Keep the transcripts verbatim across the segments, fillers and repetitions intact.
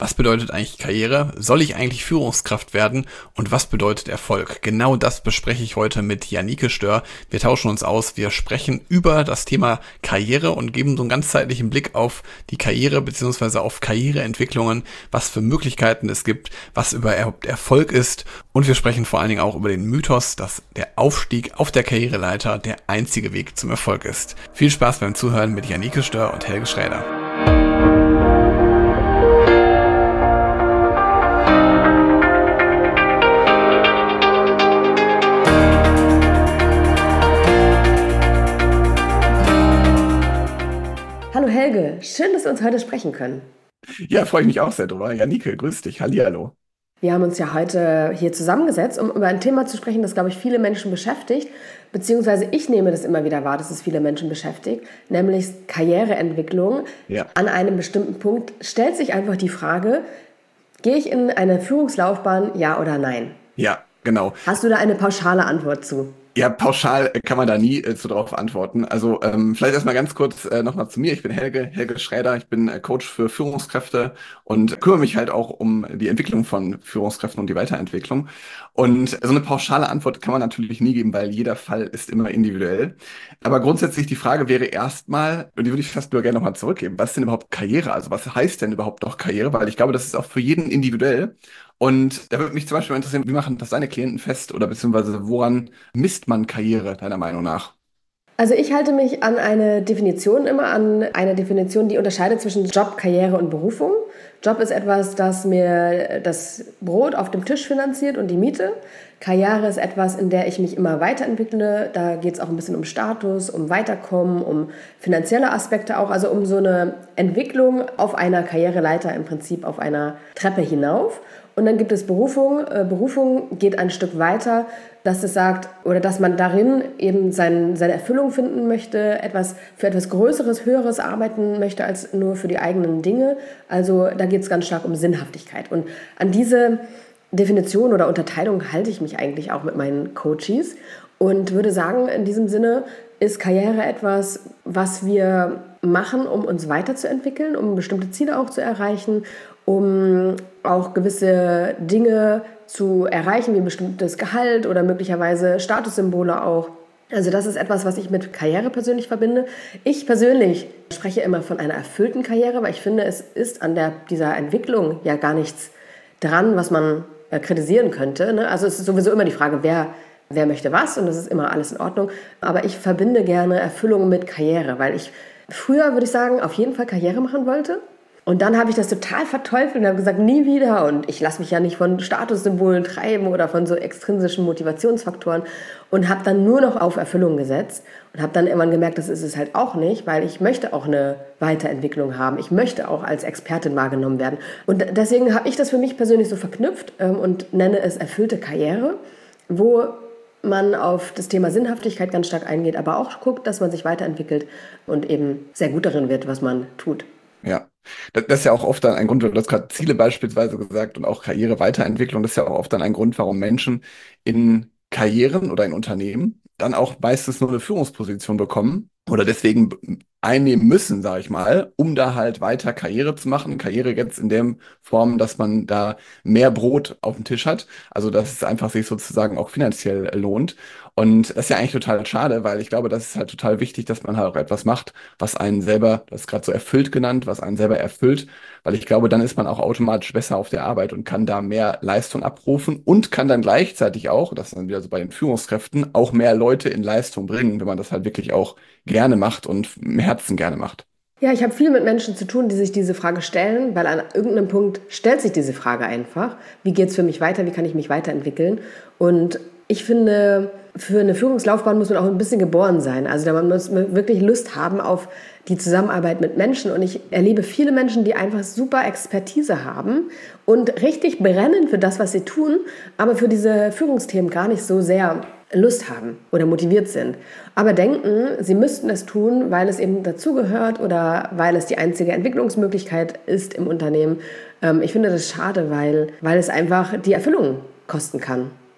Was bedeutet eigentlich Karriere? Soll ich eigentlich Führungskraft werden? Und was bedeutet Erfolg? Genau das bespreche ich heute mit Janike Stör. Wir tauschen uns aus, wir sprechen über das Thema Karriere und geben so einen ganzheitlichen Blick auf die Karriere bzw. auf Karriereentwicklungen, was für Möglichkeiten es gibt, was überhaupt Erfolg ist. Und wir sprechen vor allen Dingen auch über den Mythos, dass der Aufstieg auf der Karriereleiter der einzige Weg zum Erfolg ist. Viel Spaß beim Zuhören mit Janike Stör und Helge Schräder. Hallo Helge, schön, dass wir uns heute sprechen können. Ja, freue ich mich auch sehr drüber. Janike, grüß dich. Hallihallo. Wir haben uns ja heute hier zusammengesetzt, um über ein Thema zu sprechen, das, glaube ich, viele Menschen beschäftigt, beziehungsweise ich nehme das immer wieder wahr, dass es viele Menschen beschäftigt, nämlich Karriereentwicklung. Ja. An einem bestimmten Punkt stellt sich einfach die Frage, gehe ich in eine Führungslaufbahn, ja oder nein? Ja, genau. Hast du da eine pauschale Antwort zu? Ja, pauschal kann man da nie äh, so drauf antworten. Also ähm, vielleicht erstmal ganz kurz äh, nochmal zu mir. Ich bin Helge, Helge Schräder. Ich bin äh, Coach für Führungskräfte und kümmere mich halt auch um die Entwicklung von Führungskräften und die Weiterentwicklung. Und so eine pauschale Antwort kann man natürlich nie geben, weil jeder Fall ist immer individuell. Aber grundsätzlich die Frage wäre erstmal, und die würde ich fast nur gerne nochmal zurückgeben, was ist denn überhaupt Karriere? Also was heißt denn überhaupt noch Karriere? Weil ich glaube, das ist auch für jeden individuell. Und da würde mich zum Beispiel interessieren, wie machen das deine Klienten fest oder beziehungsweise woran misst man Karriere, deiner Meinung nach? Also ich halte mich an eine Definition immer, an eine Definition, die unterscheidet zwischen Job, Karriere und Berufung. Job ist etwas, das mir das Brot auf dem Tisch finanziert und die Miete. Karriere ist etwas, in der ich mich immer weiterentwickle. Da geht es auch ein bisschen um Status, um Weiterkommen, um finanzielle Aspekte auch, also um so eine Entwicklung auf einer Karriereleiter, im Prinzip auf einer Treppe hinauf. Und dann gibt es Berufung. Berufung geht ein Stück weiter, dass es sagt, oder dass man darin eben sein, seine Erfüllung finden möchte, etwas für etwas Größeres, Höheres arbeiten möchte als nur für die eigenen Dinge. Also da geht es ganz stark um Sinnhaftigkeit. Und an diese Definition oder Unterteilung halte ich mich eigentlich auch mit meinen Coaches und würde sagen, in diesem Sinne ist Karriere etwas, was wir machen, um uns weiterzuentwickeln, um bestimmte Ziele auch zu erreichen, um auch gewisse Dinge zu erreichen, wie ein bestimmtes Gehalt oder möglicherweise Statussymbole auch. Also das ist etwas, was ich mit Karriere persönlich verbinde. Ich persönlich spreche immer von einer erfüllten Karriere, weil ich finde, es ist an der, dieser Entwicklung ja gar nichts dran, was man äh, kritisieren könnte. Ne? Also es ist sowieso immer die Frage, wer, wer möchte was, und das ist immer alles in Ordnung. Aber ich verbinde gerne Erfüllung mit Karriere, weil ich früher, würde ich sagen, auf jeden Fall Karriere machen wollte. Und dann habe ich das total verteufelt und habe gesagt, nie wieder. Und ich lasse mich ja nicht von Statussymbolen treiben oder von so extrinsischen Motivationsfaktoren. Und habe dann nur noch auf Erfüllung gesetzt und habe dann irgendwann gemerkt, das ist es halt auch nicht, weil ich möchte auch eine Weiterentwicklung haben. Ich möchte auch als Expertin wahrgenommen werden. Und deswegen habe ich das für mich persönlich so verknüpft und nenne es erfüllte Karriere, wo man auf das Thema Sinnhaftigkeit ganz stark eingeht, aber auch guckt, dass man sich weiterentwickelt und eben sehr gut darin wird, was man tut. Ja, das das ist ja auch oft dann ein Grund, du hast gerade Ziele beispielsweise gesagt und auch Karriereweiterentwicklung, das ist ja auch oft dann ein Grund, warum Menschen in Karrieren oder in Unternehmen dann auch meistens nur eine Führungsposition bekommen oder deswegen b- einnehmen müssen, sage ich mal, um da halt weiter Karriere zu machen. Karriere jetzt in der Form, dass man da mehr Brot auf dem Tisch hat, also dass es einfach sich sozusagen auch finanziell lohnt. Und das ist ja eigentlich total schade, weil ich glaube, das ist halt total wichtig, dass man halt auch etwas macht, was einen selber, das ist gerade so erfüllt genannt, was einen selber erfüllt, weil ich glaube, dann ist man auch automatisch besser auf der Arbeit und kann da mehr Leistung abrufen und kann dann gleichzeitig auch, das ist dann wieder so bei den Führungskräften, auch mehr Leute in Leistung bringen, wenn man das halt wirklich auch gerne macht und im Herzen gerne macht. Ja, ich habe viel mit Menschen zu tun, die sich diese Frage stellen, weil an irgendeinem Punkt stellt sich diese Frage einfach. Wie geht es für mich weiter? Wie kann ich mich weiterentwickeln? Und ich finde, für eine Führungslaufbahn muss man auch ein bisschen geboren sein. Also man muss wirklich Lust haben auf die Zusammenarbeit mit Menschen. Und ich erlebe viele Menschen, die einfach super Expertise haben und richtig brennen für das, was sie tun, aber für diese Führungsthemen gar nicht so sehr Lust haben oder motiviert sind, aber denken, sie müssten es tun, weil es eben dazugehört oder weil es die einzige Entwicklungsmöglichkeit ist im Unternehmen. Ich finde das schade, weil, weil es einfach die Erfüllung kosten kann.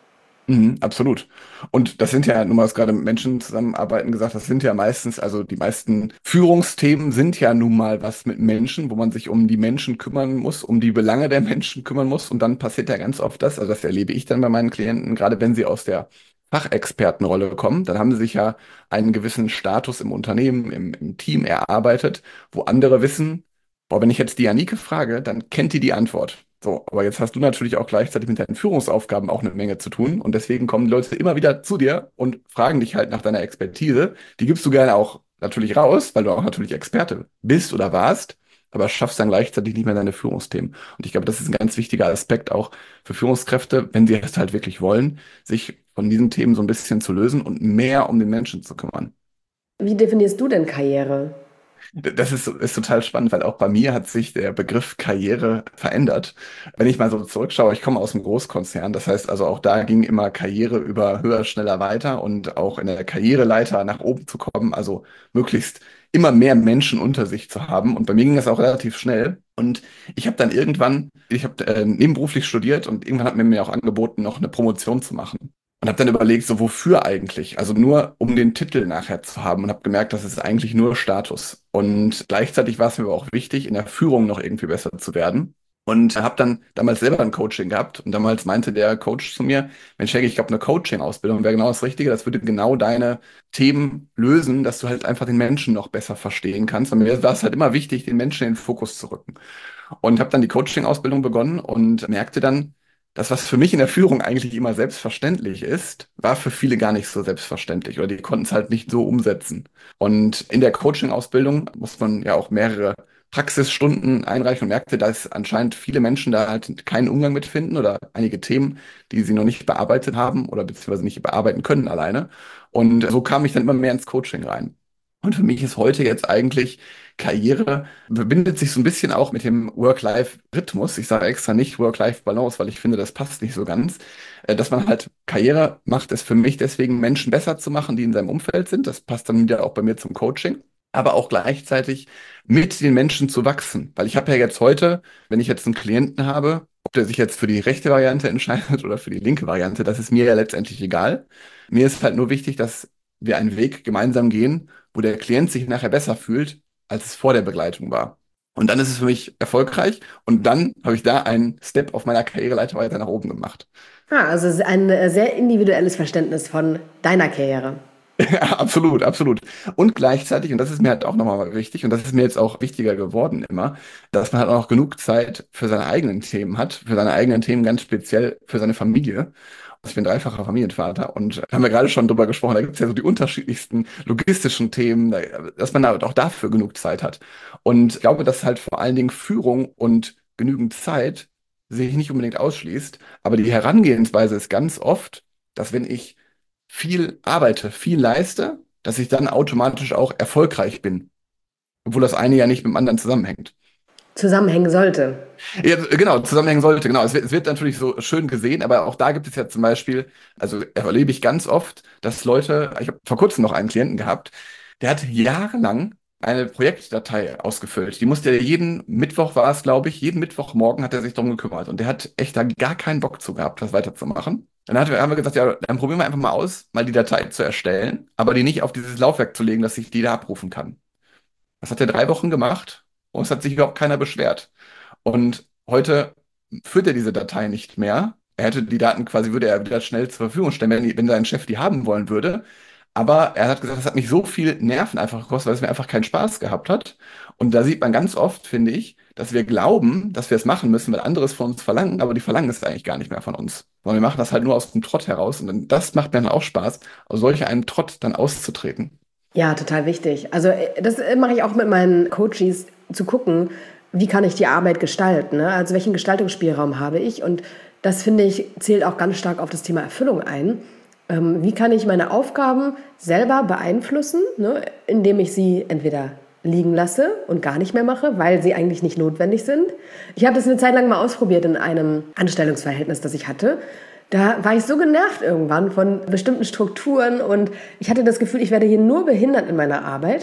Mhm, absolut. Und das sind ja, nun mal was gerade mit Menschen zusammenarbeiten gesagt, das sind ja meistens, also die meisten Führungsthemen sind ja nun mal was mit Menschen, wo man sich um die Menschen kümmern muss, um die Belange der Menschen kümmern muss. Und dann passiert ja ganz oft das, also das erlebe ich dann bei meinen Klienten, gerade wenn sie aus der Fachexpertenrolle kommen, dann haben sie sich ja einen gewissen Status im Unternehmen, im, im Team erarbeitet, wo andere wissen, boah, wenn ich jetzt die Janike frage, dann kennt die die Antwort. So, aber jetzt hast du natürlich auch gleichzeitig mit deinen Führungsaufgaben auch eine Menge zu tun und deswegen kommen die Leute immer wieder zu dir und fragen dich halt nach deiner Expertise. Die gibst du gerne auch natürlich raus, weil du auch natürlich Experte bist oder warst, aber schaffst dann gleichzeitig nicht mehr deine Führungsthemen. Und ich glaube, das ist ein ganz wichtiger Aspekt auch für Führungskräfte, wenn sie es halt wirklich wollen, sich von diesen Themen so ein bisschen zu lösen und mehr um den Menschen zu kümmern. Wie definierst du denn Karriere? Das ist, ist total spannend, weil auch bei mir hat sich der Begriff Karriere verändert. Wenn ich mal so zurückschaue, ich komme aus einem Großkonzern, das heißt also auch da ging immer Karriere über höher, schneller, weiter und auch in der Karriereleiter nach oben zu kommen, also möglichst immer mehr Menschen unter sich zu haben. Und bei mir ging das auch relativ schnell. Und ich habe dann irgendwann, ich habe äh, nebenberuflich studiert und irgendwann hat man mir auch angeboten, noch eine Promotion zu machen. Und habe dann überlegt, so wofür eigentlich? Also nur um den Titel nachher zu haben und habe gemerkt, das ist eigentlich nur Status. Und gleichzeitig war es mir aber auch wichtig, in der Führung noch irgendwie besser zu werden. Und habe dann damals selber ein Coaching gehabt. Und damals meinte der Coach zu mir, Mensch, Helge, ich glaube, eine Coaching-Ausbildung wäre genau das Richtige. Das würde genau deine Themen lösen, dass du halt einfach den Menschen noch besser verstehen kannst. Und mir war es halt immer wichtig, den Menschen in den Fokus zu rücken. Und habe dann die Coaching-Ausbildung begonnen und merkte dann, das, was für mich in der Führung eigentlich immer selbstverständlich ist, war für viele gar nicht so selbstverständlich oder die konnten es halt nicht so umsetzen. Und in der Coaching-Ausbildung muss man ja auch mehrere Praxisstunden einreichen und merkte, dass anscheinend viele Menschen da halt keinen Umgang mit finden oder einige Themen, die sie noch nicht bearbeitet haben oder beziehungsweise nicht bearbeiten können alleine. Und so kam ich dann immer mehr ins Coaching rein. Und für mich ist heute jetzt eigentlich Karriere verbindet sich so ein bisschen auch mit dem Work-Life-Rhythmus. Ich sage extra nicht Work-Life-Balance, weil ich finde, das passt nicht so ganz. Äh, Dass man halt Karriere macht, ist für mich deswegen Menschen besser zu machen, die in seinem Umfeld sind. Das passt dann wieder auch bei mir zum Coaching. Aber auch gleichzeitig mit den Menschen zu wachsen. Weil ich habe ja jetzt heute, wenn ich jetzt einen Klienten habe, ob der sich jetzt für die rechte Variante entscheidet oder für die linke Variante, das ist mir ja letztendlich egal. Mir ist halt nur wichtig, dass wir einen Weg gemeinsam gehen, wo der Klient sich nachher besser fühlt, als es vor der Begleitung war. Und dann ist es für mich erfolgreich und dann habe ich da einen Step auf meiner Karriereleiter weiter nach oben gemacht. Ah, also es ist ein äh, sehr individuelles Verständnis von deiner Karriere. Ja, absolut, absolut. Und gleichzeitig, und das ist mir halt auch nochmal wichtig, und das ist mir jetzt auch wichtiger geworden immer, dass man halt auch noch genug Zeit für seine eigenen Themen hat, für seine eigenen Themen ganz speziell für seine Familie. Ich bin dreifacher Familienvater und da haben wir gerade schon drüber gesprochen, da gibt es ja so die unterschiedlichsten logistischen Themen, da- dass man da auch dafür genug Zeit hat. Und ich glaube, dass halt vor allen Dingen Führung und genügend Zeit sich nicht unbedingt ausschließt, aber die Herangehensweise ist ganz oft, dass wenn ich viel arbeite, viel leiste, dass ich dann automatisch auch erfolgreich bin, obwohl das eine ja nicht mit dem anderen zusammenhängt. Zusammenhängen sollte. Ja, genau, zusammenhängen sollte, genau. Es wird, es wird natürlich so schön gesehen, aber auch da gibt es ja zum Beispiel, also erlebe ich ganz oft, dass Leute, ich habe vor kurzem noch einen Klienten gehabt, der hat jahrelang eine Projektdatei ausgefüllt. Die musste er jeden Mittwoch war es, glaube ich, jeden Mittwochmorgen hat er sich darum gekümmert und der hat echt da gar keinen Bock zu gehabt, das weiterzumachen. Dann hat, haben wir gesagt, ja, dann probieren wir einfach mal aus, mal die Datei zu erstellen, aber die nicht auf dieses Laufwerk zu legen, dass sich die da abrufen kann. Das hat er drei Wochen gemacht und es hat sich überhaupt keiner beschwert. Und heute führt er diese Datei nicht mehr. Er hätte die Daten quasi, würde er wieder schnell zur Verfügung stellen, wenn, wenn sein Chef die haben wollen würde. Aber er hat gesagt, es hat mich so viel Nerven einfach gekostet, weil es mir einfach keinen Spaß gehabt hat. Und da sieht man ganz oft, finde ich, dass wir glauben, dass wir es machen müssen, weil andere es von uns verlangen, aber die verlangen es eigentlich gar nicht mehr von uns. Sondern wir machen das halt nur aus dem Trott heraus. Und dann, das macht mir dann auch Spaß, aus solch einem Trott dann auszutreten. Ja, total wichtig. Also äh, das äh, mache ich auch mit meinen Coaches, zu gucken, wie kann ich die Arbeit gestalten, ne? Also welchen Gestaltungsspielraum habe ich? Und das, finde ich, zählt auch ganz stark auf das Thema Erfüllung ein. Ähm, wie kann ich meine Aufgaben selber beeinflussen, ne? Indem ich sie entweder liegen lasse und gar nicht mehr mache, weil sie eigentlich nicht notwendig sind. Ich habe das eine Zeit lang mal ausprobiert in einem Anstellungsverhältnis, das ich hatte. Da war ich so genervt irgendwann von bestimmten Strukturen und ich hatte das Gefühl, ich werde hier nur behindert in meiner Arbeit,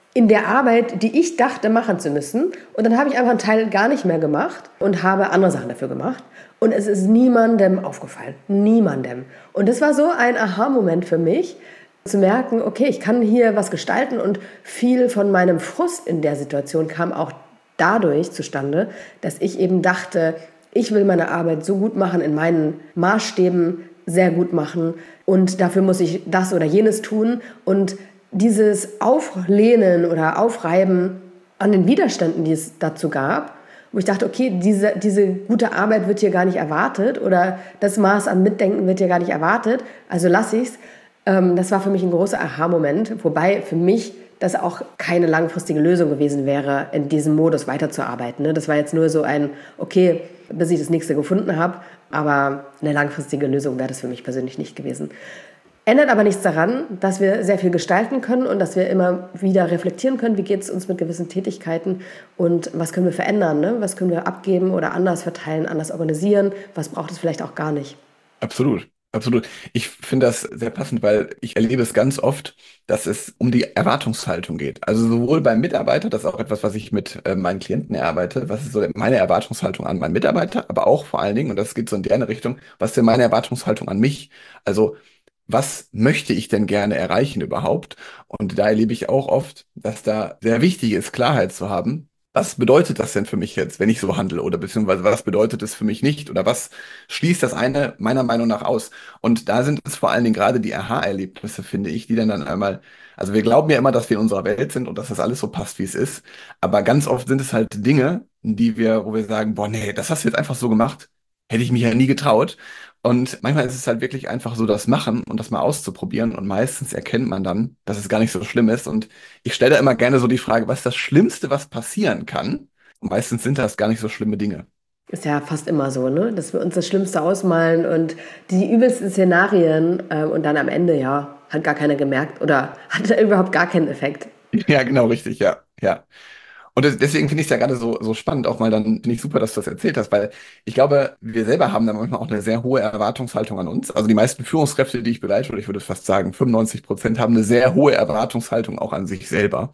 in der Arbeit, die ich dachte machen zu müssen. Und dann habe ich einfach einen Teil gar nicht mehr gemacht und habe andere Sachen dafür gemacht. Und es ist niemandem aufgefallen. Niemandem. Und das war so ein Aha-Moment für mich, zu merken, okay, ich kann hier was gestalten. Und viel von meinem Frust in der Situation kam auch dadurch zustande, dass ich eben dachte, ich will meine Arbeit so gut machen, in meinen Maßstäben sehr gut machen. Und dafür muss ich das oder jenes tun. Und dieses Auflehnen oder Aufreiben an den Widerständen, die es dazu gab, wo ich dachte, okay, diese, diese gute Arbeit wird hier gar nicht erwartet oder das Maß an Mitdenken wird hier gar nicht erwartet, also lasse ich es. Ähm, das war für mich ein großer Aha-Moment, wobei für mich das auch keine langfristige Lösung gewesen wäre, in diesem Modus weiterzuarbeiten. Ne? Das war jetzt nur so ein, okay, bis ich das nächste gefunden habe, aber eine langfristige Lösung wäre das für mich persönlich nicht gewesen. Ändert aber nichts daran, dass wir sehr viel gestalten können und dass wir immer wieder reflektieren können, wie geht es uns mit gewissen Tätigkeiten und was können wir verändern, ne? Was können wir abgeben oder anders verteilen, anders organisieren, was braucht es vielleicht auch gar nicht. Absolut, absolut. Ich finde das sehr passend, weil ich erlebe es ganz oft, dass es um die Erwartungshaltung geht. Also sowohl beim Mitarbeiter, das ist auch etwas, was ich mit äh, meinen Klienten erarbeite, was ist so meine Erwartungshaltung an meinen Mitarbeiter, aber auch vor allen Dingen, und das geht so in deren Richtung, was ist denn meine Erwartungshaltung an mich? Also was möchte ich denn gerne erreichen überhaupt? Und da erlebe ich auch oft, dass da sehr wichtig ist, Klarheit zu haben. Was bedeutet das denn für mich jetzt, wenn ich so handle? Oder beziehungsweise was bedeutet es für mich nicht? Oder was schließt das eine meiner Meinung nach aus? Und da sind es vor allen Dingen gerade die Aha-Erlebnisse, finde ich, die dann dann einmal, also wir glauben ja immer, dass wir in unserer Welt sind und dass das alles so passt, wie es ist. Aber ganz oft sind es halt Dinge, die wir, wo wir sagen, boah, nee, das hast du jetzt einfach so gemacht. Hätte ich mich ja nie getraut. Und manchmal ist es halt wirklich einfach so das Machen und das mal auszuprobieren. Und meistens erkennt man dann, dass es gar nicht so schlimm ist. Und ich stelle da immer gerne so die Frage, was ist das Schlimmste, was passieren kann? Und meistens sind das gar nicht so schlimme Dinge. Ist ja fast immer so, ne? Dass wir uns das Schlimmste ausmalen und die übelsten Szenarien äh, und dann am Ende, ja, hat gar keiner gemerkt oder hat überhaupt gar keinen Effekt. Ja, genau, richtig, ja, ja. Und des- deswegen finde ich es ja gerade so, so spannend, auch mal dann, finde ich super, dass du das erzählt hast, weil ich glaube, wir selber haben da manchmal auch eine sehr hohe Erwartungshaltung an uns. Also die meisten Führungskräfte, die ich begleite, oder ich würde fast sagen, fünfundneunzig Prozent haben eine sehr hohe Erwartungshaltung auch an sich selber.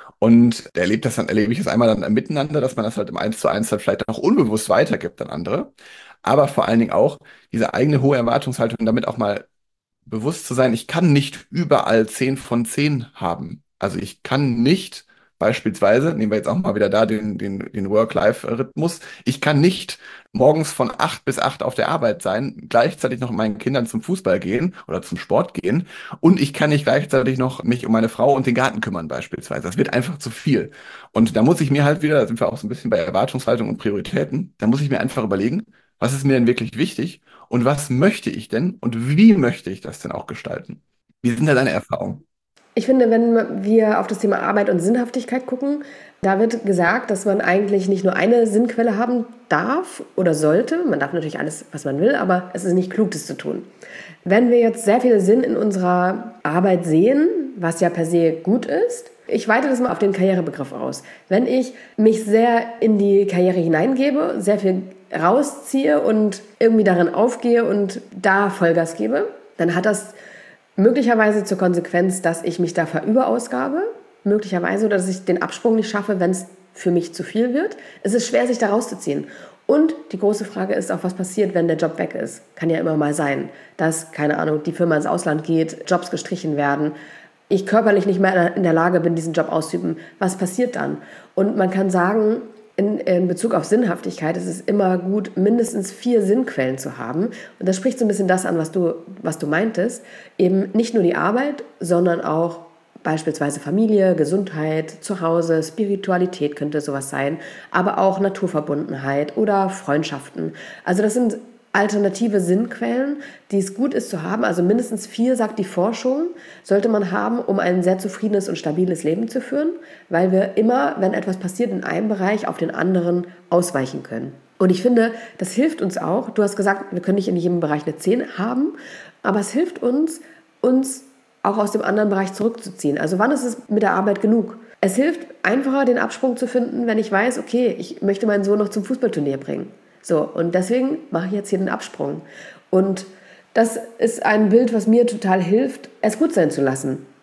Und da erlebt das dann, erlebe ich das einmal dann miteinander, dass man das halt im Eins zu eins halt vielleicht auch unbewusst weitergibt an andere. Aber vor allen Dingen auch diese eigene hohe Erwartungshaltung, damit auch mal bewusst zu sein, ich kann nicht überall zehn von zehn haben. Also ich kann nicht beispielsweise, nehmen wir jetzt auch mal wieder da den, den, den Work-Life-Rhythmus, ich kann nicht morgens von acht bis acht auf der Arbeit sein, gleichzeitig noch mit meinen Kindern zum Fußball gehen oder zum Sport gehen und ich kann nicht gleichzeitig noch mich um meine Frau und den Garten kümmern beispielsweise. Das wird einfach zu viel. Und da muss ich mir halt wieder, da sind wir auch so ein bisschen bei Erwartungshaltung und Prioritäten, da muss ich mir einfach überlegen, was ist mir denn wirklich wichtig? Und was möchte ich denn und wie möchte ich das denn auch gestalten? Wie sind da deine Erfahrungen? Ich finde, wenn wir auf das Thema Arbeit und Sinnhaftigkeit gucken, da wird gesagt, dass man eigentlich nicht nur eine Sinnquelle haben darf oder sollte. Man darf natürlich alles, was man will, aber es ist nicht klug, das zu tun. Wenn wir jetzt sehr viel Sinn in unserer Arbeit sehen, was ja per se gut ist, ich weite das mal auf den Karrierebegriff aus. Wenn ich mich sehr in die Karriere hineingebe, sehr viel rausziehe und irgendwie darin aufgehe und da Vollgas gebe, dann hat das möglicherweise zur Konsequenz, dass ich mich da verüberausgabe, möglicherweise, oder dass ich den Absprung nicht schaffe, wenn es für mich zu viel wird. Es ist schwer, sich da rauszuziehen. Und die große Frage ist auch, was passiert, wenn der Job weg ist. Kann ja immer mal sein, dass, keine Ahnung, die Firma ins Ausland geht, Jobs gestrichen werden, ich körperlich nicht mehr in der Lage bin, diesen Job auszuüben. Was passiert dann? Und man kann sagen, In, in Bezug auf Sinnhaftigkeit ist es immer gut, mindestens vier Sinnquellen zu haben. Und das spricht so ein bisschen das an, was du, was du meintest. Eben nicht nur die Arbeit, sondern auch beispielsweise Familie, Gesundheit, Zuhause, Spiritualität könnte sowas sein, aber auch Naturverbundenheit oder Freundschaften. Also das sind alternative Sinnquellen, die es gut ist zu haben. Also mindestens vier, sagt die Forschung, sollte man haben, um ein sehr zufriedenes und stabiles Leben zu führen, weil wir immer, wenn etwas passiert in einem Bereich, auf den anderen ausweichen können. Und ich finde, das hilft uns auch. Du hast gesagt, wir können nicht in jedem Bereich eine zehn haben, aber es hilft uns, uns auch aus dem anderen Bereich zurückzuziehen. Also wann ist es mit der Arbeit genug? Es hilft einfacher, den Absprung zu finden, wenn ich weiß, okay, ich möchte meinen Sohn noch zum Fußballturnier bringen. So, und deswegen mache ich jetzt hier den Absprung. Und das ist ein Bild, was mir total hilft, es gut sein zu lassen.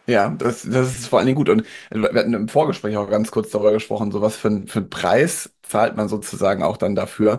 Ja, das, das ist vor allen Dingen gut. Und wir hatten im Vorgespräch auch ganz kurz darüber gesprochen, so was für, ein- für einen Preis zahlt man sozusagen auch dann dafür,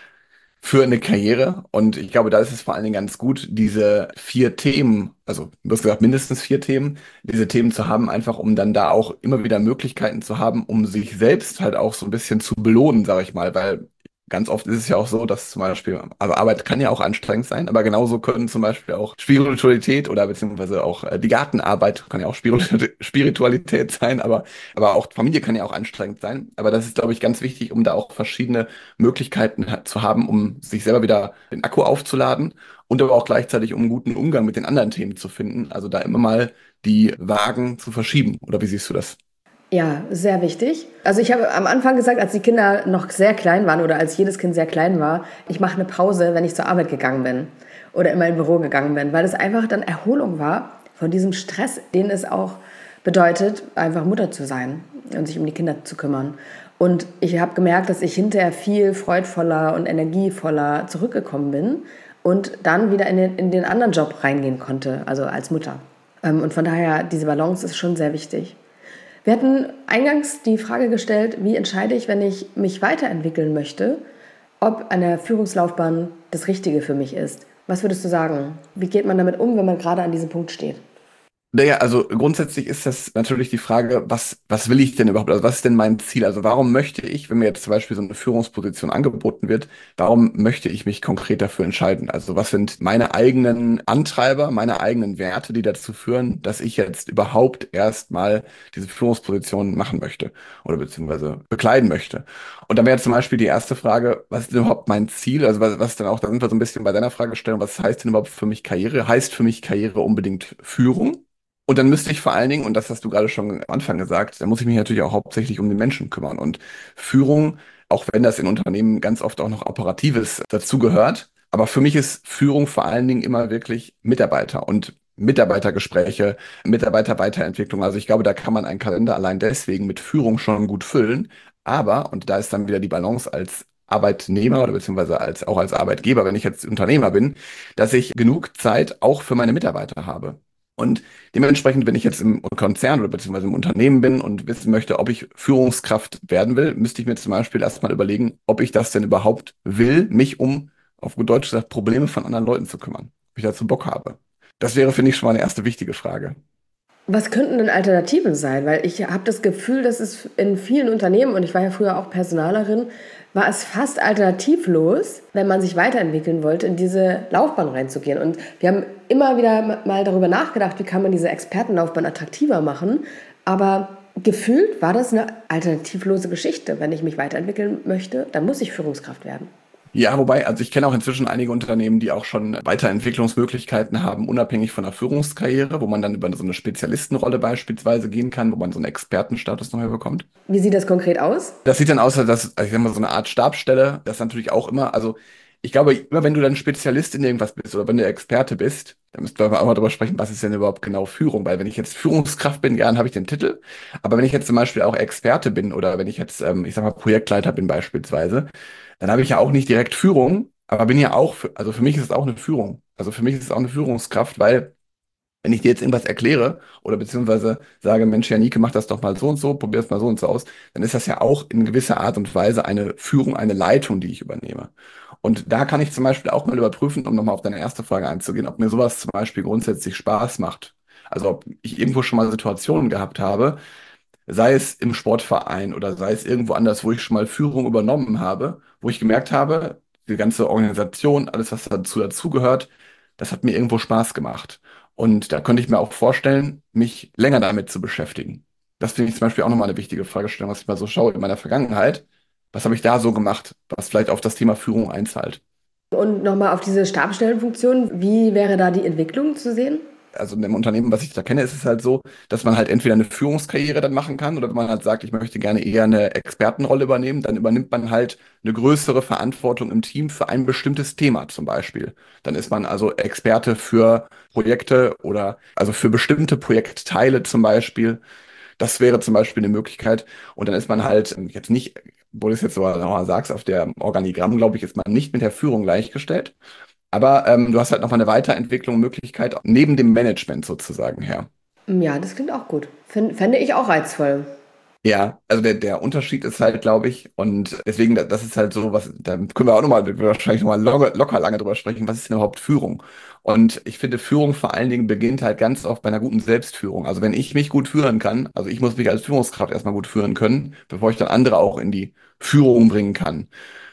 für eine Karriere. Und ich glaube, da ist es vor allen Dingen ganz gut, diese vier Themen, also du hast gesagt, mindestens vier Themen, diese Themen zu haben, einfach um dann da auch immer wieder Möglichkeiten zu haben, um sich selbst halt auch so ein bisschen zu belohnen, sage ich mal, weil ganz oft ist es ja auch so, dass zum Beispiel, also Arbeit kann ja auch anstrengend sein, aber genauso können zum Beispiel auch Spiritualität oder beziehungsweise auch äh, die Gartenarbeit kann ja auch Spiritu- Spiritualität sein, aber, aber auch Familie kann ja auch anstrengend sein. Aber das ist, glaube ich, ganz wichtig, um da auch verschiedene Möglichkeiten ha- zu haben, um sich selber wieder den Akku aufzuladen und aber auch gleichzeitig, um einen guten Umgang mit den anderen Themen zu finden. Also da immer mal die Wagen zu verschieben. Oder wie siehst du das? Ja, sehr wichtig. Also ich habe am Anfang gesagt, als die Kinder noch sehr klein waren oder als jedes Kind sehr klein war, ich mache eine Pause, wenn ich zur Arbeit gegangen bin oder in mein Büro gegangen bin, weil es einfach dann Erholung war von diesem Stress, den es auch bedeutet, einfach Mutter zu sein und sich um die Kinder zu kümmern. Und ich habe gemerkt, dass ich hinterher viel freudvoller und energievoller zurückgekommen bin und dann wieder in den, in den anderen Job reingehen konnte, also als Mutter. Ähm, Und von daher, diese Balance ist schon sehr wichtig. Wir hatten eingangs die Frage gestellt, wie entscheide ich, wenn ich mich weiterentwickeln möchte, ob eine Führungslaufbahn das Richtige für mich ist. Was würdest du sagen? Wie geht man damit um, wenn man gerade an diesem Punkt steht? Naja, also grundsätzlich ist das natürlich die Frage, was, was will ich denn überhaupt? Also was ist denn mein Ziel? Also warum möchte ich, wenn mir jetzt zum Beispiel so eine Führungsposition angeboten wird, warum möchte ich mich konkret dafür entscheiden? Also was sind meine eigenen Antreiber, meine eigenen Werte, die dazu führen, dass ich jetzt überhaupt erstmal diese Führungsposition machen möchte oder beziehungsweise bekleiden möchte? Und dann wäre zum Beispiel die erste Frage, was ist denn überhaupt mein Ziel? Also was, was denn auch, da sind wir so ein bisschen bei deiner Fragestellung, was heißt denn überhaupt für mich Karriere? Heißt für mich Karriere unbedingt Führung? Und dann müsste ich vor allen Dingen, und das hast du gerade schon am Anfang gesagt, da muss ich mich natürlich auch hauptsächlich um den Menschen kümmern. Und Führung, auch wenn das in Unternehmen ganz oft auch noch Operatives dazugehört, aber für mich ist Führung vor allen Dingen immer wirklich Mitarbeiter und Mitarbeitergespräche, Mitarbeiterweiterentwicklung. Also ich glaube, da kann man einen Kalender allein deswegen mit Führung schon gut füllen. Aber, und da ist dann wieder die Balance als Arbeitnehmer oder beziehungsweise als, auch als Arbeitgeber, wenn ich jetzt Unternehmer bin, dass ich genug Zeit auch für meine Mitarbeiter habe. Und dementsprechend, wenn ich jetzt im Konzern oder beziehungsweise im Unternehmen bin und wissen möchte, ob ich Führungskraft werden will, müsste ich mir zum Beispiel erstmal überlegen, ob ich das denn überhaupt will, mich um, auf gut Deutsch gesagt, Probleme von anderen Leuten zu kümmern. Ob ich dazu Bock habe. Das wäre, finde ich, schon mal eine erste wichtige Frage. Was könnten denn Alternativen sein? Weil ich habe das Gefühl, dass es in vielen Unternehmen, und ich war ja früher auch Personalerin, war es fast alternativlos, wenn man sich weiterentwickeln wollte, in diese Laufbahn reinzugehen. Und wir haben immer wieder mal darüber nachgedacht, wie kann man diese Expertenlaufbahn attraktiver machen. Aber gefühlt war das eine alternativlose Geschichte. Wenn ich mich weiterentwickeln möchte, dann muss ich Führungskraft werden. Ja, wobei, also ich kenne auch inzwischen einige Unternehmen, die auch schon Weiterentwicklungsmöglichkeiten haben, unabhängig von der Führungskarriere, wo man dann über so eine Spezialistenrolle beispielsweise gehen kann, wo man so einen Expertenstatus noch mehr bekommt. Wie sieht das konkret aus? Das sieht dann aus, als dass, also ich sag mal, so eine Art Stabsstelle, das ist natürlich auch immer, also ich glaube, immer wenn du dann Spezialist in irgendwas bist oder wenn du Experte bist, dann müssten wir auch mal drüber sprechen, was ist denn überhaupt genau Führung? Weil wenn ich jetzt Führungskraft bin, ja, dann habe ich den Titel. Aber wenn ich jetzt zum Beispiel auch Experte bin oder wenn ich jetzt, ähm, ich sag mal, Projektleiter bin beispielsweise, dann habe ich ja auch nicht direkt Führung, aber bin ja auch, für, also für mich ist es auch eine Führung. Also für mich ist es auch eine Führungskraft, weil wenn ich dir jetzt irgendwas erkläre oder beziehungsweise sage, Mensch, Janike, mach das doch mal so und so, probier es mal so und so aus, dann ist das ja auch in gewisser Art und Weise eine Führung, eine Leitung, die ich übernehme. Und da kann ich zum Beispiel auch mal überprüfen, um nochmal auf deine erste Frage einzugehen, ob mir sowas zum Beispiel grundsätzlich Spaß macht. Also ob ich irgendwo schon mal Situationen gehabt habe, sei es im Sportverein oder sei es irgendwo anders, wo ich schon mal Führung übernommen habe, wo ich gemerkt habe, die ganze Organisation, alles, was dazu dazugehört, das hat mir irgendwo Spaß gemacht. Und da könnte ich mir auch vorstellen, mich länger damit zu beschäftigen. Das finde ich zum Beispiel auch nochmal eine wichtige Fragestellung, was ich mal so schaue in meiner Vergangenheit. Was habe ich da so gemacht, was vielleicht auf das Thema Führung einzahlt? Und nochmal auf diese Stabstellenfunktion, wie wäre da die Entwicklung zu sehen? Also in dem Unternehmen, was ich da kenne, ist es halt so, dass man halt entweder eine Führungskarriere dann machen kann oder wenn man halt sagt, ich möchte gerne eher eine Expertenrolle übernehmen, dann übernimmt man halt eine größere Verantwortung im Team für ein bestimmtes Thema zum Beispiel. Dann ist man also Experte für Projekte oder also für bestimmte Projektteile zum Beispiel. Das wäre zum Beispiel eine Möglichkeit. Und dann ist man halt ähm, jetzt nicht, wo du es jetzt so sagst, auf der Organigramm, glaube ich, ist man nicht mit der Führung gleichgestellt. Aber ähm, du hast halt noch mal eine Weiterentwicklung, Möglichkeit neben dem Management sozusagen her. Ja, das klingt auch gut. Fänd- Fände ich auch reizvoll. Ja, also der, der Unterschied ist halt, glaube ich, und deswegen, da- das ist halt so, was, da können wir auch nochmal, wahrscheinlich nochmal locker, locker lange drüber sprechen, was ist denn überhaupt Führung? Und ich finde, Führung vor allen Dingen beginnt halt ganz oft bei einer guten Selbstführung. Also wenn ich mich gut führen kann, also ich muss mich als Führungskraft erstmal gut führen können, bevor ich dann andere auch in die Führung bringen kann.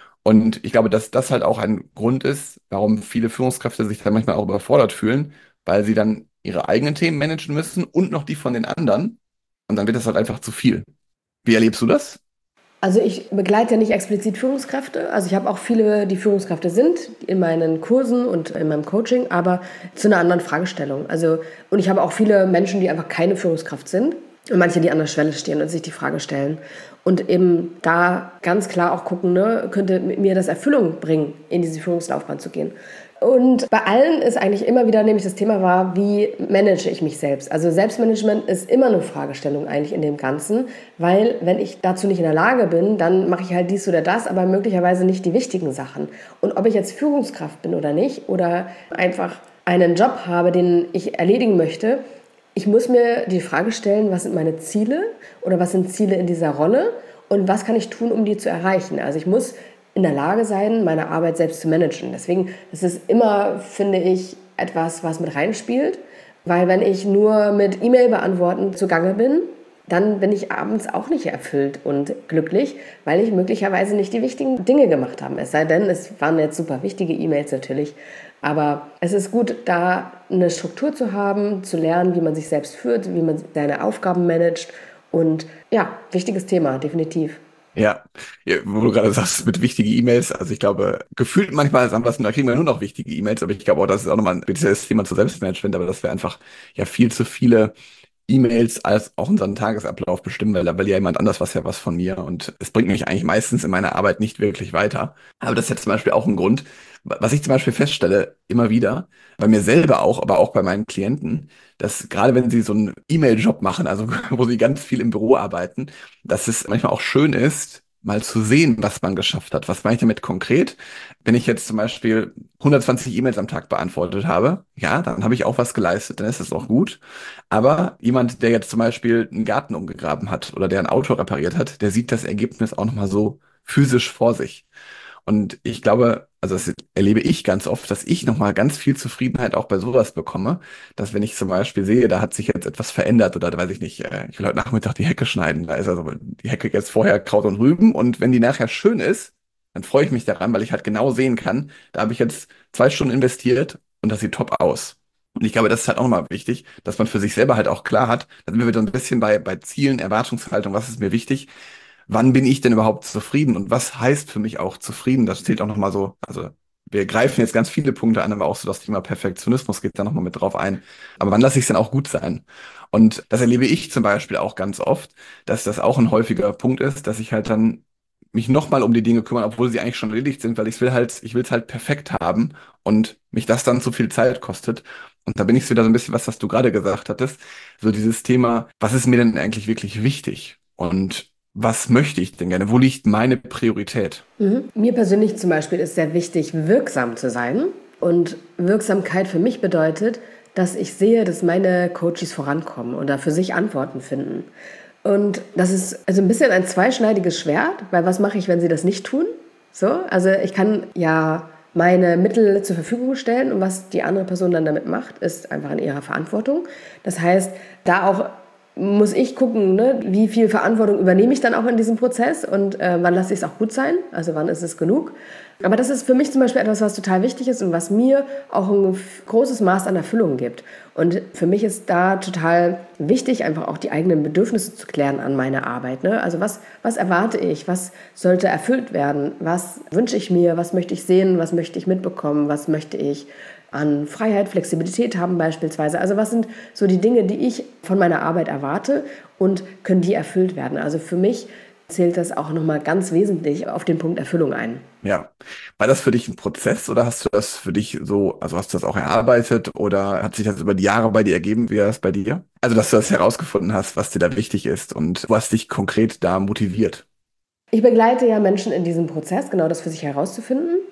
Und ich glaube, dass das halt auch ein Grund ist, warum viele Führungskräfte sich dann manchmal auch überfordert fühlen, weil sie dann ihre eigenen Themen managen müssen und noch die von den anderen. Und dann wird das halt einfach zu viel. Wie erlebst du das? Also ich begleite ja nicht explizit Führungskräfte. Also ich habe auch viele, die Führungskräfte sind in meinen Kursen und in meinem Coaching, aber zu einer anderen Fragestellung. Also und ich habe auch viele Menschen, die einfach keine Führungskraft sind und manche, die an der Schwelle stehen und sich die Frage stellen und eben da ganz klar auch gucken, ne, könnte mir das Erfüllung bringen, in diese Führungslaufbahn zu gehen. Und bei allen ist eigentlich immer wieder nämlich das Thema war, wie manage ich mich selbst? Also Selbstmanagement ist immer eine Fragestellung eigentlich in dem Ganzen, weil wenn ich dazu nicht in der Lage bin, dann mache ich halt dies oder das, aber möglicherweise nicht die wichtigen Sachen. Und ob ich jetzt Führungskraft bin oder nicht oder einfach einen Job habe, den ich erledigen möchte, ich muss mir die Frage stellen, was sind meine Ziele oder was sind Ziele in dieser Rolle und was kann ich tun, um die zu erreichen? Also ich muss in der Lage sein, meine Arbeit selbst zu managen. Deswegen ist es immer, finde ich, etwas, was mit reinspielt, weil wenn ich nur mit E-Mail beantworten zugange bin, dann bin ich abends auch nicht erfüllt und glücklich, weil ich möglicherweise nicht die wichtigen Dinge gemacht habe. Es sei denn, es waren jetzt super wichtige E-Mails natürlich. Aber es ist gut, da eine Struktur zu haben, zu lernen, wie man sich selbst führt, wie man seine Aufgaben managt. Und ja, wichtiges Thema, definitiv. Ja, ja, wo du gerade sagst, mit wichtigen E-Mails, also ich glaube, gefühlt manchmal ist am besten, da kriegen wir nur noch wichtige E-Mails, aber ich glaube auch, das ist auch nochmal ein spezielles Thema zu Selbstmanagement, aber dass wir einfach ja viel zu viele E-Mails als auch unseren Tagesablauf bestimmen, weil da will ja jemand anders was ja was von mir und es bringt mich eigentlich meistens in meiner Arbeit nicht wirklich weiter. Aber das ist jetzt zum Beispiel auch ein Grund, was ich zum Beispiel feststelle, immer wieder, bei mir selber auch, aber auch bei meinen Klienten, dass gerade wenn sie so einen E-Mail-Job machen, also wo sie ganz viel im Büro arbeiten, dass es manchmal auch schön ist, mal zu sehen, was man geschafft hat. Was meine ich damit konkret? Wenn ich jetzt zum Beispiel hundertzwanzig E-Mails am Tag beantwortet habe, ja, dann habe ich auch was geleistet, dann ist das auch gut. Aber jemand, der jetzt zum Beispiel einen Garten umgegraben hat oder der ein Auto repariert hat, der sieht das Ergebnis auch nochmal so physisch vor sich. Und ich glaube, also das erlebe ich ganz oft, dass ich nochmal ganz viel Zufriedenheit auch bei sowas bekomme, dass wenn ich zum Beispiel sehe, da hat sich jetzt etwas verändert oder da weiß ich nicht, äh, ich will heute Nachmittag die Hecke schneiden, da ist also die Hecke jetzt vorher Kraut und Rüben und wenn die nachher schön ist, dann freue ich mich daran, weil ich halt genau sehen kann, da habe ich jetzt zwei Stunden investiert und das sieht top aus. Und ich glaube, das ist halt auch nochmal wichtig, dass man für sich selber halt auch klar hat, da sind wir wieder ein bisschen bei, bei Zielen, Erwartungshaltung, was ist mir wichtig, wann bin ich denn überhaupt zufrieden und was heißt für mich auch zufrieden? Das zählt auch nochmal so, also wir greifen jetzt ganz viele Punkte an, aber auch so das Thema Perfektionismus geht da nochmal mit drauf ein. Aber wann lasse ich es denn auch gut sein? Und das erlebe ich zum Beispiel auch ganz oft, dass das auch ein häufiger Punkt ist, dass ich halt dann mich nochmal um die Dinge kümmern, obwohl sie eigentlich schon erledigt sind, weil ich will halt, ich will es halt perfekt haben und mich das dann zu viel Zeit kostet. Und da bin ich wieder so ein bisschen, was, was du gerade gesagt hattest, so dieses Thema, was ist mir denn eigentlich wirklich wichtig? Und was möchte ich denn gerne? Wo liegt meine Priorität? Mhm. Mir persönlich zum Beispiel ist sehr wichtig, wirksam zu sein. Und Wirksamkeit für mich bedeutet, dass ich sehe, dass meine Coaches vorankommen oder für sich Antworten finden. Und das ist also ein bisschen ein zweischneidiges Schwert, weil was mache ich, wenn sie das nicht tun? So, also ich kann ja meine Mittel zur Verfügung stellen und was die andere Person dann damit macht, ist einfach in ihrer Verantwortung. Das heißt, da auch muss ich gucken, ne, wie viel Verantwortung übernehme ich dann auch in diesem Prozess und äh, wann lasse ich es auch gut sein, also wann ist es genug. Aber das ist für mich zum Beispiel etwas, was total wichtig ist und was mir auch ein großes Maß an Erfüllung gibt. Und für mich ist da total wichtig, einfach auch die eigenen Bedürfnisse zu klären an meine Arbeit. Ne? Also was, was erwarte ich, was sollte erfüllt werden, was wünsche ich mir, was möchte ich sehen, was möchte ich mitbekommen, was möchte ich an Freiheit, Flexibilität haben beispielsweise. Also was sind so die Dinge, die ich von meiner Arbeit erwarte und können die erfüllt werden? Also für mich zählt das auch nochmal ganz wesentlich auf den Punkt Erfüllung ein. Ja. War das für dich ein Prozess oder hast du das für dich so, also hast du das auch erarbeitet oder hat sich das über die Jahre bei dir ergeben? Wie war das bei dir? Also, dass du das herausgefunden hast, was dir da wichtig ist und was dich konkret da motiviert. Ich begleite ja Menschen in diesem Prozess, genau das für sich herauszufinden.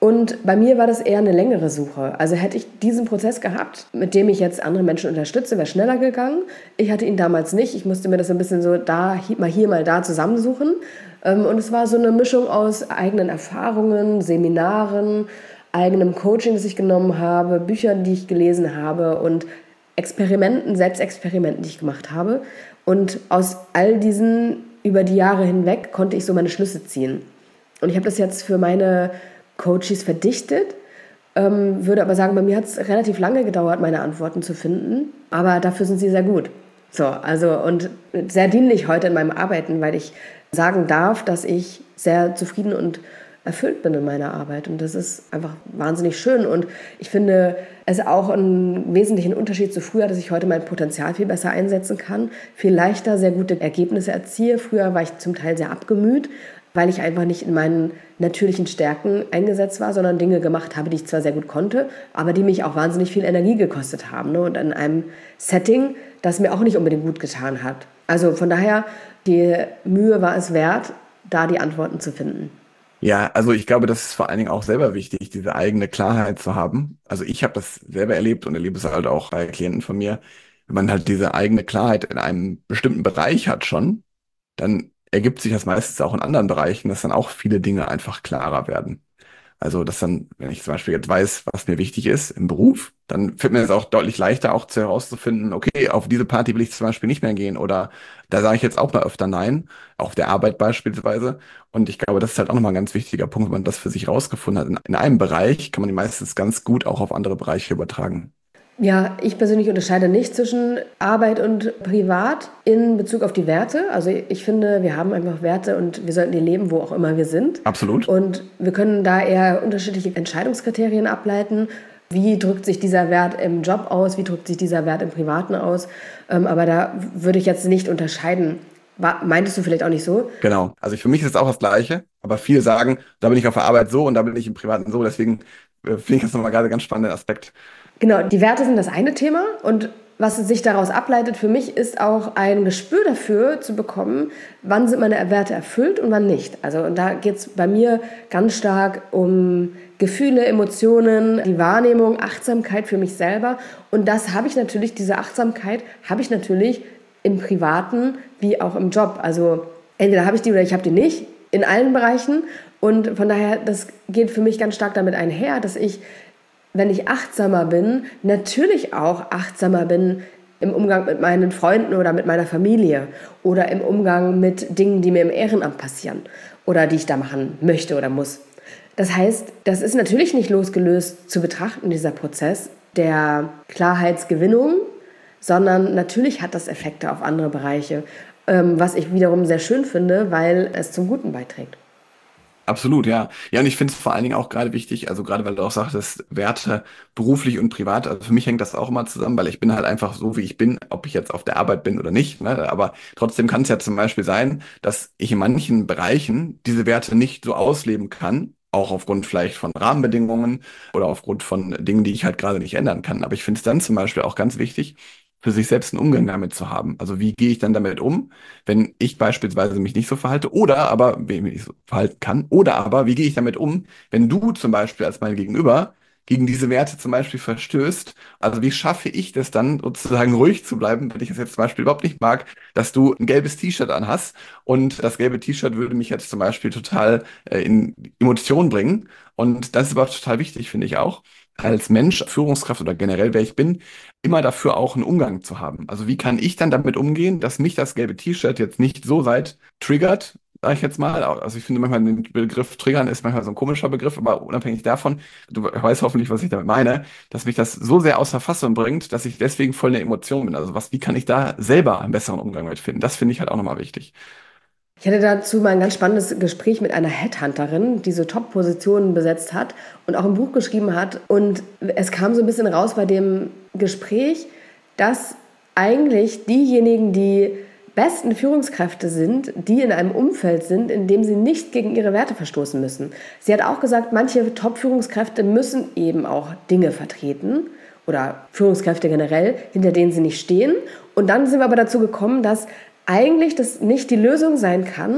Und bei mir war das eher eine längere Suche. Also hätte ich diesen Prozess gehabt, mit dem ich jetzt andere Menschen unterstütze, wäre schneller gegangen. Ich hatte ihn damals nicht. Ich musste mir das ein bisschen so da, mal hier, mal da zusammensuchen. Und es war so eine Mischung aus eigenen Erfahrungen, Seminaren, eigenem Coaching, das ich genommen habe, Büchern, die ich gelesen habe und Experimenten, Selbstexperimenten, die ich gemacht habe. Und aus all diesen über die Jahre hinweg konnte ich so meine Schlüsse ziehen. Und ich habe das jetzt für meine Coaches verdichtet, ähm, würde aber sagen, bei mir hat es relativ lange gedauert, meine Antworten zu finden, aber dafür sind sie sehr gut. So, also und sehr dienlich heute in meinem Arbeiten, weil ich sagen darf, dass ich sehr zufrieden und erfüllt bin in meiner Arbeit und das ist einfach wahnsinnig schön und ich finde es auch einen wesentlichen Unterschied zu früher, dass ich heute mein Potenzial viel besser einsetzen kann, viel leichter sehr gute Ergebnisse erziehe. Früher war ich zum Teil sehr abgemüht, weil ich einfach nicht in meinen natürlichen Stärken eingesetzt war, sondern Dinge gemacht habe, die ich zwar sehr gut konnte, aber die mich auch wahnsinnig viel Energie gekostet haben. Ne? Und in einem Setting, das mir auch nicht unbedingt gut getan hat. Also von daher, die Mühe war es wert, da die Antworten zu finden. Ja, also ich glaube, das ist vor allen Dingen auch selber wichtig, diese eigene Klarheit zu haben. Also ich habe das selber erlebt und erlebe es halt auch bei Klienten von mir. Wenn man halt diese eigene Klarheit in einem bestimmten Bereich hat schon, dann ergibt sich das meistens auch in anderen Bereichen, dass dann auch viele Dinge einfach klarer werden. Also, dass dann, wenn ich zum Beispiel jetzt weiß, was mir wichtig ist im Beruf, dann fällt mir es auch deutlich leichter, auch zu herauszufinden, okay, auf diese Party will ich zum Beispiel nicht mehr gehen oder da sage ich jetzt auch mal öfter Nein, auf der Arbeit beispielsweise. Und ich glaube, das ist halt auch nochmal ein ganz wichtiger Punkt, wenn man das für sich rausgefunden hat. In, in einem Bereich kann man die meistens ganz gut auch auf andere Bereiche übertragen. Ja, ich persönlich unterscheide nicht zwischen Arbeit und Privat in Bezug auf die Werte. Also ich finde, wir haben einfach Werte und wir sollten die leben, wo auch immer wir sind. Absolut. Und wir können da eher unterschiedliche Entscheidungskriterien ableiten. Wie drückt sich dieser Wert im Job aus? Wie drückt sich dieser Wert im Privaten aus? Aber da würde ich jetzt nicht unterscheiden. Meintest du vielleicht auch nicht so? Genau. Also für mich ist es auch das Gleiche, aber viele sagen, da bin ich auf der Arbeit so und da bin ich im Privaten so. Deswegen äh, finde ich das nochmal gerade einen ganz spannenden Aspekt. Genau, die Werte sind das eine Thema und was sich daraus ableitet für mich ist auch ein Gespür dafür zu bekommen, wann sind meine Werte erfüllt und wann nicht. Also und da geht es bei mir ganz stark um Gefühle, Emotionen, die Wahrnehmung, Achtsamkeit für mich selber und das habe ich natürlich, diese Achtsamkeit habe ich natürlich im Privaten wie auch im Job. Also entweder habe ich die oder ich habe die nicht in allen Bereichen und von daher, das geht für mich ganz stark damit einher, dass ich wenn ich achtsamer bin, natürlich auch achtsamer bin im Umgang mit meinen Freunden oder mit meiner Familie oder im Umgang mit Dingen, die mir im Ehrenamt passieren oder die ich da machen möchte oder muss. Das heißt, das ist natürlich nicht losgelöst zu betrachten, dieser Prozess der Klarheitsgewinnung, sondern natürlich hat das Effekte auf andere Bereiche, was ich wiederum sehr schön finde, weil es zum Guten beiträgt. Absolut, ja. Ja, und ich finde es vor allen Dingen auch gerade wichtig, also gerade weil du auch sagtest, Werte beruflich und privat, also für mich hängt das auch immer zusammen, weil ich bin halt einfach so, wie ich bin, ob ich jetzt auf der Arbeit bin oder nicht, ne? Aber trotzdem kann es ja zum Beispiel sein, dass ich in manchen Bereichen diese Werte nicht so ausleben kann, auch aufgrund vielleicht von Rahmenbedingungen oder aufgrund von Dingen, die ich halt gerade nicht ändern kann. Aber ich finde es dann zum Beispiel auch ganz wichtig, für sich selbst einen Umgang damit zu haben. Also wie gehe ich dann damit um, wenn ich beispielsweise mich nicht so verhalte oder aber, wenn ich mich nicht so verhalten kann, oder aber, wie gehe ich damit um, wenn du zum Beispiel als mein Gegenüber gegen diese Werte zum Beispiel verstößt? Also wie schaffe ich das dann sozusagen ruhig zu bleiben, wenn ich es jetzt zum Beispiel überhaupt nicht mag, dass du ein gelbes T-Shirt anhast und das gelbe T-Shirt würde mich jetzt zum Beispiel total äh, in Emotionen bringen und das ist aber total wichtig, finde ich auch als Mensch, Führungskraft oder generell wer ich bin, immer dafür auch einen Umgang zu haben. Also wie kann ich dann damit umgehen, dass mich das gelbe T-Shirt jetzt nicht so weit triggert, sage ich jetzt mal. Also ich finde manchmal den Begriff triggern ist manchmal so ein komischer Begriff, aber unabhängig davon, du weißt hoffentlich, was ich damit meine, dass mich das so sehr außer Fassung bringt, dass ich deswegen voll eine Emotion bin. Also was, wie kann ich da selber einen besseren Umgang mit finden? Das finde ich halt auch nochmal wichtig. Ich hatte dazu mal ein ganz spannendes Gespräch mit einer Headhunterin, die so Top-Positionen besetzt hat und auch ein Buch geschrieben hat. Und es kam so ein bisschen raus bei dem Gespräch, dass eigentlich diejenigen, die besten Führungskräfte sind, die in einem Umfeld sind, in dem sie nicht gegen ihre Werte verstoßen müssen. Sie hat auch gesagt, manche Top-Führungskräfte müssen eben auch Dinge vertreten oder Führungskräfte generell, hinter denen sie nicht stehen. Und dann sind wir aber dazu gekommen, dass eigentlich das nicht die Lösung sein kann,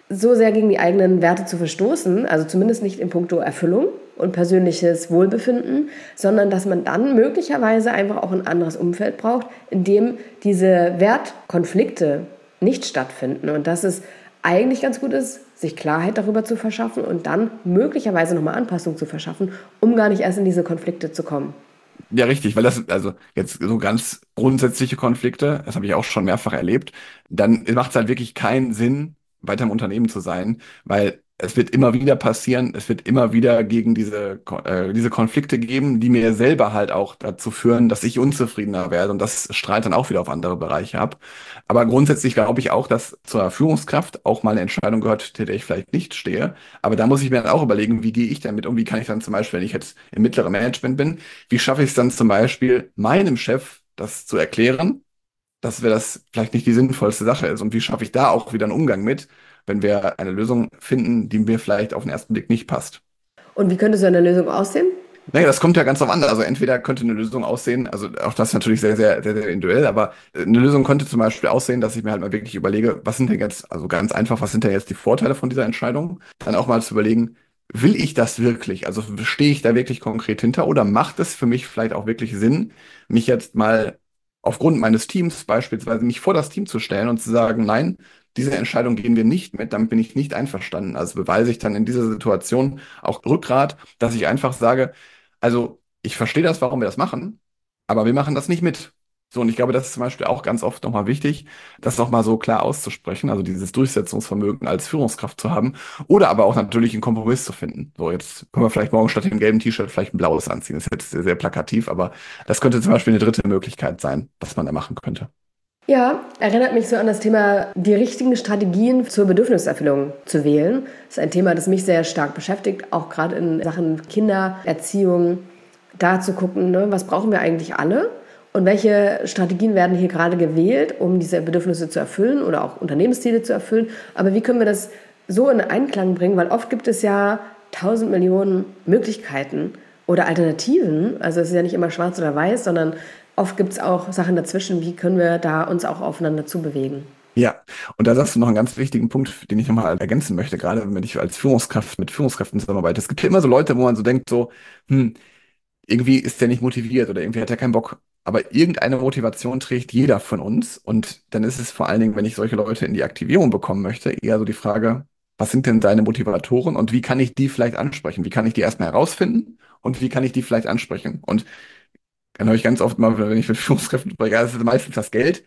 so sehr gegen die eigenen Werte zu verstoßen, also zumindest nicht in puncto Erfüllung und persönliches Wohlbefinden, sondern dass man dann möglicherweise einfach auch ein anderes Umfeld braucht, in dem diese Wertkonflikte nicht stattfinden und dass es eigentlich ganz gut ist, sich Klarheit darüber zu verschaffen und dann möglicherweise nochmal Anpassung zu verschaffen, um gar nicht erst in diese Konflikte zu kommen. Ja, richtig, weil das, also jetzt so ganz grundsätzliche Konflikte, das habe ich auch schon mehrfach erlebt, dann macht es halt wirklich keinen Sinn, weiter im Unternehmen zu sein, weil es wird immer wieder passieren, es wird immer wieder gegen diese, Ko- äh, diese Konflikte geben, die mir selber halt auch dazu führen, dass ich unzufriedener werde und das strahlt dann auch wieder auf andere Bereiche ab. Aber grundsätzlich glaube ich auch, dass zur Führungskraft auch mal eine Entscheidung gehört, hinter der ich vielleicht nicht stehe. Aber da muss ich mir dann auch überlegen, wie gehe ich damit um, wie kann ich dann zum Beispiel, wenn ich jetzt im mittleren Management bin, wie schaffe ich es dann zum Beispiel, meinem Chef das zu erklären, dass wir das vielleicht nicht die sinnvollste Sache ist? Und wie schaffe ich da auch wieder einen Umgang mit, wenn wir eine Lösung finden, die mir vielleicht auf den ersten Blick nicht passt? Und wie könnte so eine Lösung aussehen? Naja, das kommt ja ganz drauf an. Also entweder könnte eine Lösung aussehen, also auch das ist natürlich sehr, sehr, sehr, sehr individuell, aber eine Lösung könnte zum Beispiel aussehen, dass ich mir halt mal wirklich überlege, was sind denn jetzt, also ganz einfach, was sind denn jetzt die Vorteile von dieser Entscheidung? Dann auch mal zu überlegen, will ich das wirklich? Also stehe ich da wirklich konkret hinter oder macht es für mich vielleicht auch wirklich Sinn, mich jetzt mal aufgrund meines Teams beispielsweise mich vor das Team zu stellen und zu sagen, nein, diese Entscheidung gehen wir nicht mit, damit bin ich nicht einverstanden. Also beweise ich dann in dieser Situation auch Rückgrat, dass ich einfach sage, also, ich verstehe das, warum wir das machen, aber wir machen das nicht mit. So, und ich glaube, das ist zum Beispiel auch ganz oft nochmal wichtig, das nochmal so klar auszusprechen, also dieses Durchsetzungsvermögen als Führungskraft zu haben oder aber auch natürlich einen Kompromiss zu finden. So, jetzt können wir vielleicht morgen statt dem gelben T-Shirt vielleicht ein blaues anziehen. Das ist jetzt sehr, sehr plakativ, aber das könnte zum Beispiel eine dritte Möglichkeit sein, was man da machen könnte. Ja, erinnert mich so an das Thema, die richtigen Strategien zur Bedürfniserfüllung zu wählen. Das ist ein Thema, das mich sehr stark beschäftigt, auch gerade in Sachen Kindererziehung, da zu gucken, ne, was brauchen wir eigentlich alle und welche Strategien werden hier gerade gewählt, um diese Bedürfnisse zu erfüllen oder auch Unternehmensziele zu erfüllen. Aber wie können wir das so in Einklang bringen, weil oft gibt es ja tausend Millionen Möglichkeiten oder Alternativen. Also es ist ja nicht immer schwarz oder weiß, sondern oft gibt es auch Sachen dazwischen. Wie können wir da uns auch aufeinander zubewegen? Ja, und da sagst du noch einen ganz wichtigen Punkt, den ich nochmal ergänzen möchte, gerade wenn ich als Führungskraft mit Führungskräften zusammenarbeite. Es gibt ja immer so Leute, wo man so denkt, so, hm, irgendwie ist der nicht motiviert oder irgendwie hat er keinen Bock. Aber irgendeine Motivation trägt jeder von uns. Und dann ist es vor allen Dingen, wenn ich solche Leute in die Aktivierung bekommen möchte, eher so die Frage, was sind denn deine Motivatoren und wie kann ich die vielleicht ansprechen? Wie kann ich die erstmal herausfinden und wie kann ich die vielleicht ansprechen? Und dann höre ich ganz oft mal, wenn ich mit Führungskräften spreche, ja, das ist meistens das Geld.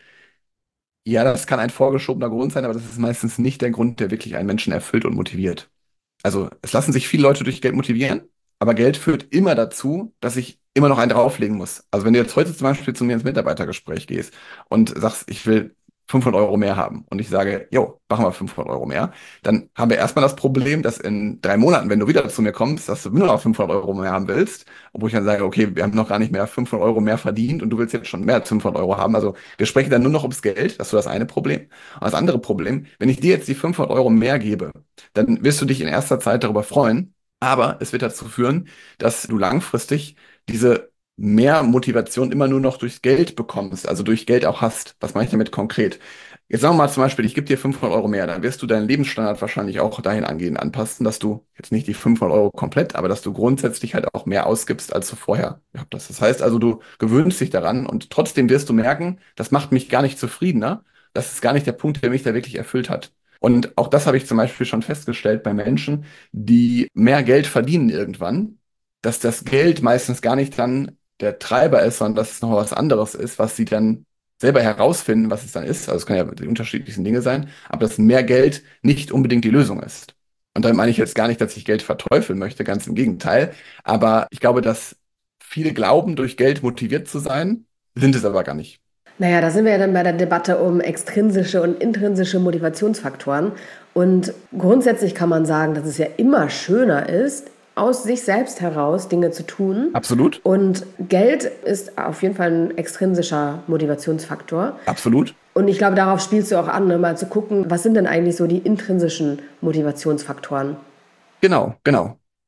Ja, das kann ein vorgeschobener Grund sein, aber das ist meistens nicht der Grund, der wirklich einen Menschen erfüllt und motiviert. Also es lassen sich viele Leute durch Geld motivieren, aber Geld führt immer dazu, dass ich immer noch einen drauflegen muss. Also wenn du jetzt heute zum Beispiel zu mir ins Mitarbeitergespräch gehst und sagst, ich will fünfhundert Euro mehr haben und ich sage, jo, machen wir fünfhundert Euro mehr, dann haben wir erstmal das Problem, dass in drei Monaten, wenn du wieder zu mir kommst, dass du nur noch fünfhundert Euro mehr haben willst, obwohl ich dann sage, okay, wir haben noch gar nicht mehr fünfhundert Euro mehr verdient und du willst jetzt schon mehr als fünfhundert Euro haben. Also wir sprechen dann nur noch ums Geld, das ist so das eine Problem. Und das andere Problem, wenn ich dir jetzt die fünfhundert Euro mehr gebe, dann wirst du dich in erster Zeit darüber freuen, aber es wird dazu führen, dass du langfristig diese mehr Motivation immer nur noch durchs Geld bekommst, also durch Geld auch hast. Was meine ich damit konkret? Jetzt sagen wir mal zum Beispiel, ich gebe dir fünfhundert Euro mehr, dann wirst du deinen Lebensstandard wahrscheinlich auch dahin angehen, anpassen, dass du jetzt nicht die fünfhundert Euro komplett, aber dass du grundsätzlich halt auch mehr ausgibst, als du vorher gehabt hast. Das heißt also, du gewöhnst dich daran und trotzdem wirst du merken, das macht mich gar nicht zufriedener. Das ist gar nicht der Punkt, der mich da wirklich erfüllt hat. Und auch das habe ich zum Beispiel schon festgestellt bei Menschen, die mehr Geld verdienen irgendwann, dass das Geld meistens gar nicht dann der Treiber ist, sondern dass es noch was anderes ist, was sie dann selber herausfinden, was es dann ist. Also es können ja die unterschiedlichsten Dinge sein, aber dass mehr Geld nicht unbedingt die Lösung ist. Und damit meine ich jetzt gar nicht, dass ich Geld verteufeln möchte, ganz im Gegenteil. Aber ich glaube, dass viele glauben, durch Geld motiviert zu sein, sind es aber gar nicht. Naja, da sind wir ja dann bei der Debatte um extrinsische und intrinsische Motivationsfaktoren. Und grundsätzlich kann man sagen, dass es ja immer schöner ist, aus sich selbst heraus Dinge zu tun. Absolut, Und Geld ist auf jeden Fall ein extrinsischer Motivationsfaktor. absolut. Und ich glaube, darauf spielst du auch an, ne? Mal zu gucken, was sind denn eigentlich so die intrinsischen Motivationsfaktoren? Genau, genau.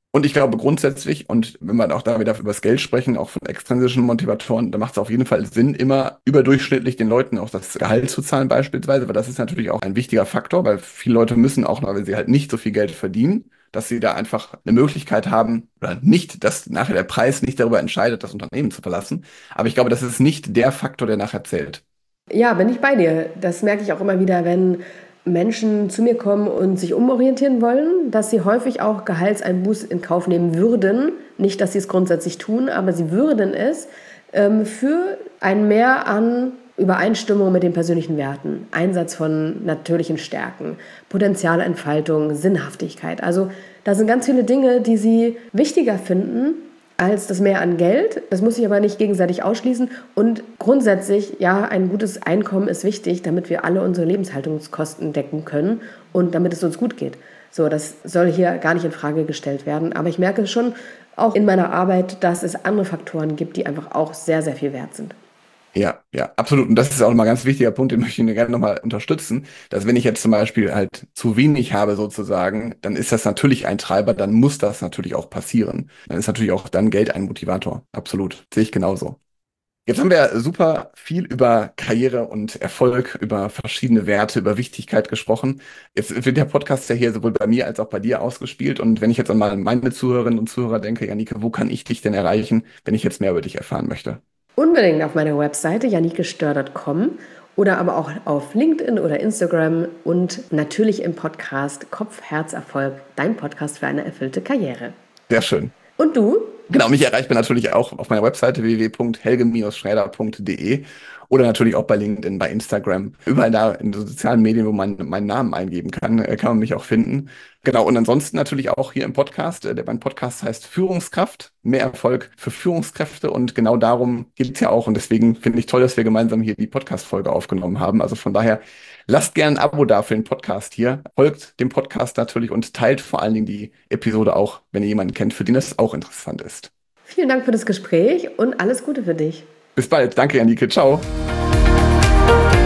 Und ich glaube grundsätzlich, und wenn wir auch da wieder über das Geld sprechen, auch von extrinsischen Motivatoren, da macht es auf jeden Fall Sinn, immer überdurchschnittlich den Leuten auch das Gehalt zu zahlen beispielsweise, weil das ist natürlich auch ein wichtiger Faktor, weil viele Leute müssen auch, weil sie halt nicht so viel Geld verdienen, dass sie da einfach eine Möglichkeit haben, oder nicht, dass nachher der Preis nicht darüber entscheidet, das Unternehmen zu verlassen. Aber ich glaube, das ist nicht der Faktor, der nachher zählt. Ja, bin ich bei dir. Das merke ich auch immer wieder, wenn Menschen zu mir kommen und sich umorientieren wollen, dass sie häufig auch Gehaltseinbuß in Kauf nehmen würden. Nicht, dass sie es grundsätzlich tun, aber sie würden es ähm, für ein Mehr an Übereinstimmung mit den persönlichen Werten, Einsatz von natürlichen Stärken, Potenzialentfaltung, Sinnhaftigkeit. Also da sind ganz viele Dinge, die sie wichtiger finden als das Mehr an Geld. Das muss sich aber nicht gegenseitig ausschließen. Und grundsätzlich, ja, ein gutes Einkommen ist wichtig, damit wir alle unsere Lebenshaltungskosten decken können und damit es uns gut geht. So, das soll hier gar nicht in Frage gestellt werden. Aber ich merke schon auch in meiner Arbeit, dass es andere Faktoren gibt, die einfach auch sehr, sehr viel wert sind. Ja, ja, absolut. Und das ist auch nochmal ein ganz wichtiger Punkt, den möchte ich gerne nochmal unterstützen, dass wenn ich jetzt zum Beispiel halt zu wenig habe sozusagen, dann ist das natürlich ein Treiber, dann muss das natürlich auch passieren. Dann ist natürlich auch dann Geld ein Motivator. Absolut. Sehe ich genauso. Jetzt haben wir super viel über Karriere und Erfolg, über verschiedene Werte, über Wichtigkeit gesprochen. Jetzt wird der Podcast ja hier sowohl bei mir als auch bei dir ausgespielt. Und wenn ich jetzt einmal an meine Zuhörerinnen und Zuhörer denke, Janike, wo kann ich dich denn erreichen, wenn ich jetzt mehr über dich erfahren möchte? Unbedingt auf meiner Webseite janikestör punkt com oder aber auch auf LinkedIn oder Instagram und natürlich im Podcast Kopf, Herz, Erfolg, dein Podcast für eine erfüllte Karriere. Sehr schön. Und du? Genau, mich erreicht man natürlich auch auf meiner Webseite w w w punkt helge schräder punkt d e oder natürlich auch bei LinkedIn, bei Instagram. Überall da in den sozialen Medien, wo man meinen Namen eingeben kann, äh, kann man mich auch finden. Genau, und ansonsten natürlich auch hier im Podcast. äh, Der mein Podcast heißt Führungskraft, mehr Erfolg für Führungskräfte und genau darum geht es ja auch. Und deswegen finde ich toll, dass wir gemeinsam hier die Podcast-Folge aufgenommen haben. Also von daher, lasst gerne ein Abo da für den Podcast hier. Folgt dem Podcast natürlich und teilt vor allen Dingen die Episode auch, wenn ihr jemanden kennt, für den das auch interessant ist. Vielen Dank für das Gespräch und alles Gute für dich. Bis bald. Danke, Janike. Ciao.